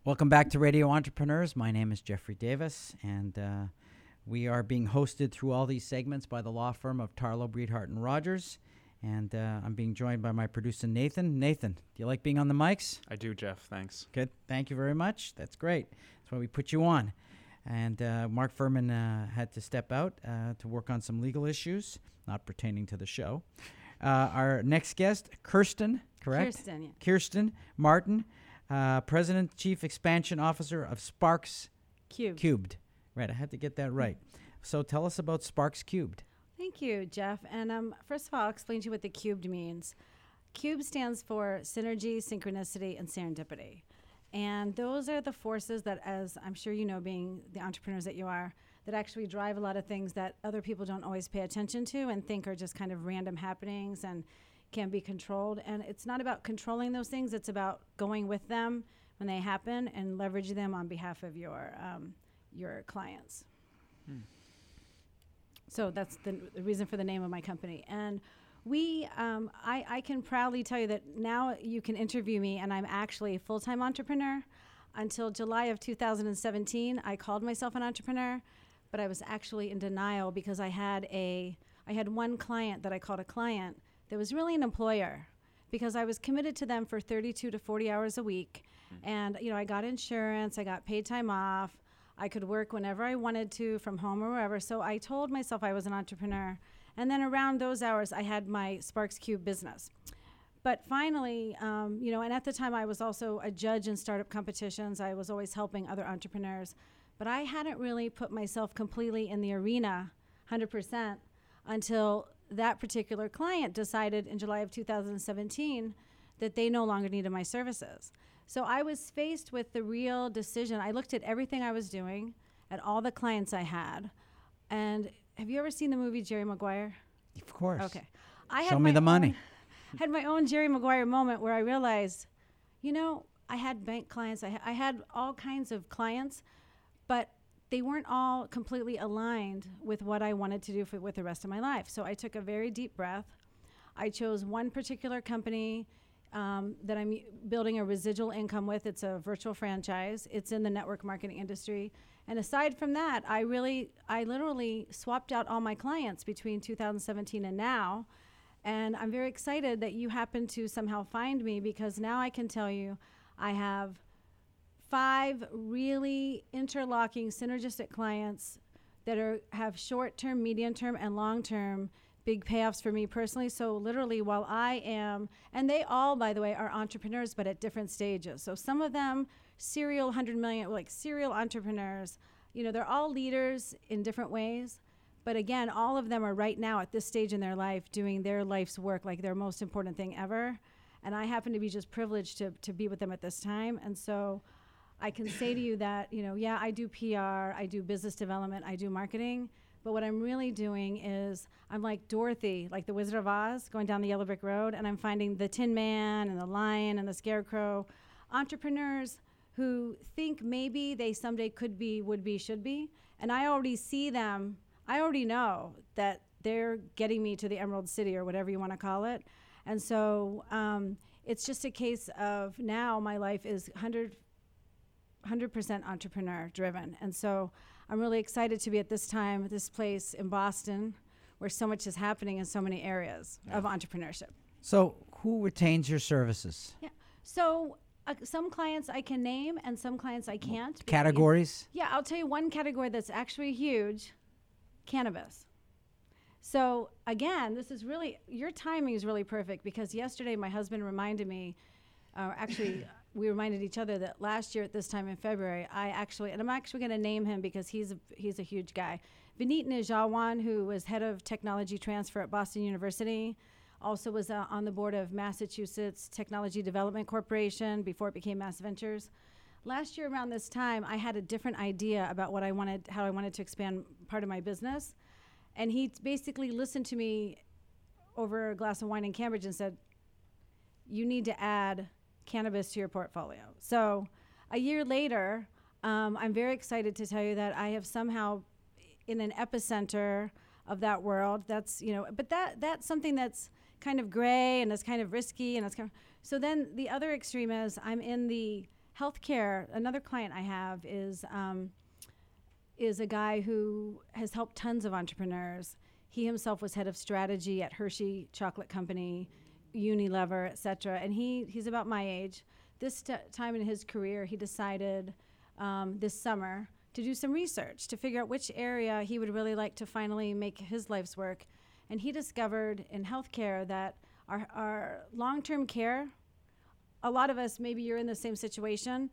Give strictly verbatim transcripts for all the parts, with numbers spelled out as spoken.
Welcome back to Radio Entrepreneurs. My name is Jeffrey Davis, and uh, we are being hosted through all these segments by the law firm of Tarlow, Breedhart, and Rogers. And uh, I'm being joined by my producer, Nathan. Nathan, do you like being on the mics? I do, Jeff. Thanks. Good. Thank you very much. That's great. That's why we put you on. And uh, Mark Furman uh, had to step out uh, to work on some legal issues, not pertaining to the show. Uh, our next guest, Kirsten, correct? Kirsten, yeah. Kirsten Martin, uh, President, Chief Expansion Officer of Sparks Cubed. Cubed. Right, I had to get that right. So tell us about Sparks Cubed. Thank you, Jeff. And um, first of all, I'll explain to you what the cubed means. Cube stands for synergy, synchronicity, and serendipity. And those are the forces that, as I'm sure you know, being the entrepreneurs that you are, that actually drive a lot of things that other people don't always pay attention to and think are just kind of random happenings and can be controlled. And it's not about controlling those things. It's about going with them when they happen and leverage them on behalf of your um, your clients. Hmm. So that's the, the reason for the name of my company. And we, um, I, I can proudly tell you that now you can interview me, and I'm actually a full-time entrepreneur. Until July of two thousand seventeen, I called myself an entrepreneur, but I was actually in denial because I had a, I had one client that I called a client that was really an employer, because I was committed to them for thirty-two to forty hours a week. Mm-hmm. And, you know, I got insurance, I got paid time off. I could work whenever I wanted to from home or wherever. So I told myself I was an entrepreneur. And then around those hours, I had my Sparks Cube business. But finally, um, you know, and at the time I was also a judge in startup competitions. I was always helping other entrepreneurs. But I hadn't really put myself completely in the arena one hundred percent until that particular client decided in July of two thousand seventeen that they no longer needed my services. So I was faced with the real decision. I looked at everything I was doing, at all the clients I had. And have you ever seen the movie Jerry Maguire? Of course. Okay. I Show had me my the money. Own, had my own Jerry Maguire moment where I realized, you know, I had bank clients. I, ha- I had all kinds of clients, but they weren't all completely aligned with what I wanted to do for, with the rest of my life. So I took a very deep breath. I chose one particular company Um, that I'm building a residual income with. It's a virtual franchise. It's in the network marketing industry. And aside from that, I really, I literally swapped out all my clients between two thousand seventeen and now. And I'm very excited that you happen to somehow find me, because now I can tell you I have five really interlocking synergistic clients that are have short-term, medium-term, and long-term big payoffs for me personally. So literally while I am, and they all, by the way, are entrepreneurs, but at different stages. So some of them serial one hundred million, like serial entrepreneurs, you know, they're all leaders in different ways. But again, all of them are right now at this stage in their life doing their life's work, like their most important thing ever. And I happen to be just privileged to, to be with them at this time. And so I can say to you that, you know, yeah, I do P R, I do business development, I do marketing. But what I'm really doing is I'm like Dorothy, like the Wizard of Oz, going down the yellow brick road, and I'm finding the Tin Man and the Lion and the Scarecrow, entrepreneurs who think maybe they someday could be, would be, should be. And I already see them. I already know that they're getting me to the Emerald City or whatever you want to call it. And so um, it's just a case of now my life is one hundred, one hundred percent entrepreneur driven. And so I'm really excited to be at this time, this place in Boston, where so much is happening in so many areas yeah. of entrepreneurship. So who retains your services? Yeah. So uh, some clients I can name and some clients I can't. Categories? Yeah, I'll tell you one category that's actually huge, cannabis. So again, this is really, your timing is really perfect, because yesterday my husband reminded me, uh, actually we reminded each other that last year at this time in February, I actually, and I'm actually going to name him because he's a, he's a huge guy. Vineet Nijawan, who was head of technology transfer at Boston University, also was uh, on the board of Massachusetts Technology Development Corporation before it became Mass Ventures. Last year around this time, I had a different idea about what I wanted, how I wanted to expand part of my business. And he t- basically listened to me over a glass of wine in Cambridge and said, you need to add cannabis to your portfolio. So a year later, um, I'm very excited to tell you that I have somehow in an epicenter of that world. That's, you know, but that that's something that's kind of gray and it's kind of risky and it's kind of, so then the other extreme is I'm in the healthcare, another client I have is um, is a guy who has helped tons of entrepreneurs. He himself was head of strategy at Hershey Chocolate Company, Unilever, et cetera. And he he's about my age. This t- time in his career, he decided um, this summer to do some research to figure out which area he would really like to finally make his life's work. And he discovered in healthcare that our, our long-term care, a lot of us, maybe you're in the same situation,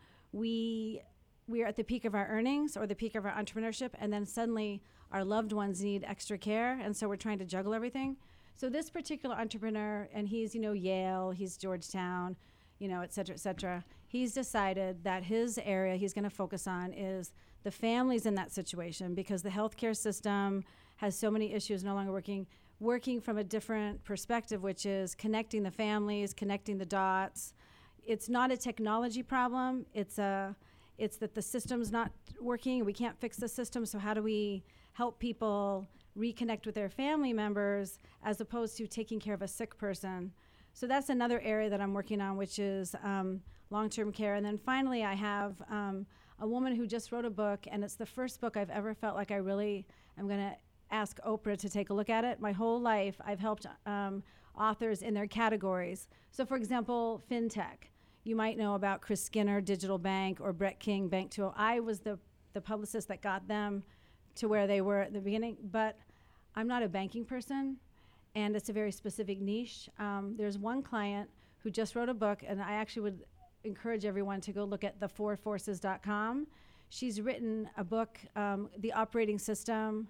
we we are at the peak of our earnings or the peak of our entrepreneurship, and then suddenly our loved ones need extra care, and so we're trying to juggle everything. So this particular entrepreneur, and he's, you know, Yale, he's Georgetown, you know, et cetera, et cetera, he's decided that his area he's going to focus on is the families in that situation, because the healthcare system has so many issues no longer working, working from a different perspective, which is connecting the families, connecting the dots. It's not a technology problem. It's a, it's that the system's not working. We can't fix the system, so how do we help people reconnect with their family members as opposed to taking care of a sick person? So that's another area that I'm working on, which is um, long-term care. And then finally, I have um, a woman who just wrote a book, and it's the first book I've ever felt like I really am going to ask Oprah to take a look at it. My whole life, I've helped um, authors in their categories. So for example, FinTech. You might know about Chris Skinner, Digital Bank, or Brett King, Bank two oh. I was the, the publicist that got them to where they were at the beginning, but I'm not a banking person, and it's a very specific niche. Um, there's one client who just wrote a book, and I actually would encourage everyone to go look at the four forces dot com. She's written a book, um, The Operating System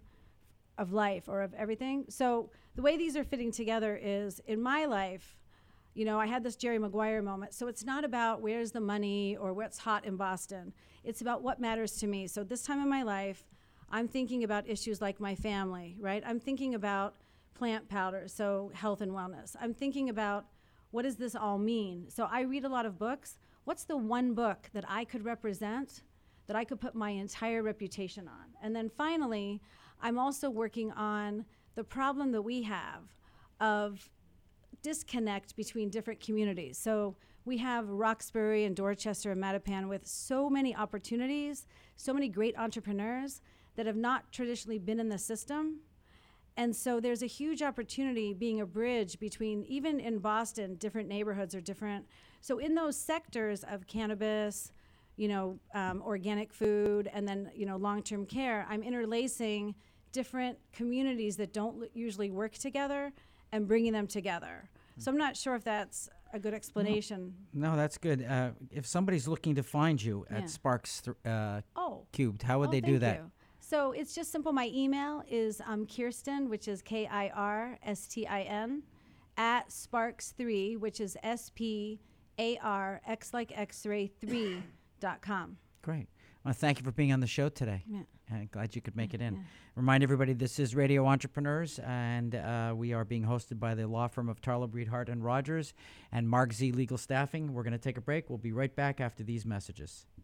of Life, or of everything. So the way these are fitting together is, in my life, you know, I had this Jerry Maguire moment. So it's not about where's the money or what's hot in Boston. It's about what matters to me. So this time in my life, I'm thinking about issues like my family, right? I'm thinking about plant powders, so health and wellness. I'm thinking about what does this all mean? So I read a lot of books. What's the one book that I could represent, that I could put my entire reputation on? And then finally, I'm also working on the problem that we have of disconnect between different communities. So we have Roxbury and Dorchester and Mattapan with so many opportunities, so many great entrepreneurs that have not traditionally been in the system. And so there's a huge opportunity being a bridge between, even in Boston, different neighborhoods are different. So in those sectors of cannabis, you know, um, organic food, and then, you know, long-term care, I'm interlacing different communities that don't l- usually work together and bringing them together. Mm. So I'm not sure if that's a good explanation. No, that's good. Uh, if somebody's looking to find you at Yeah. Sparks th- uh, Oh. Cubed, how would Oh, they do thank that? you. So it's just simple. My email is um, Kirsten, which is K I R S T I N, at Sparks three, which is S P A R X like X-ray three dot com. Great. Well, thank you for being on the show today. Yeah. I'm glad you could make it in. Yeah. Remind everybody, this is Radio Entrepreneurs, and uh, we are being hosted by the law firm of Tarlow, Breed, Hart and Rogers and Mark Z Legal Staffing. We're going to take a break. We'll be right back after these messages.